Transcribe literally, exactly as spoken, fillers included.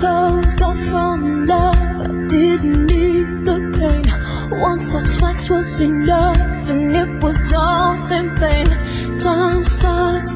closed off from love. I didn't need the pain. Once or twice was enough, and it was all in vain. Time starts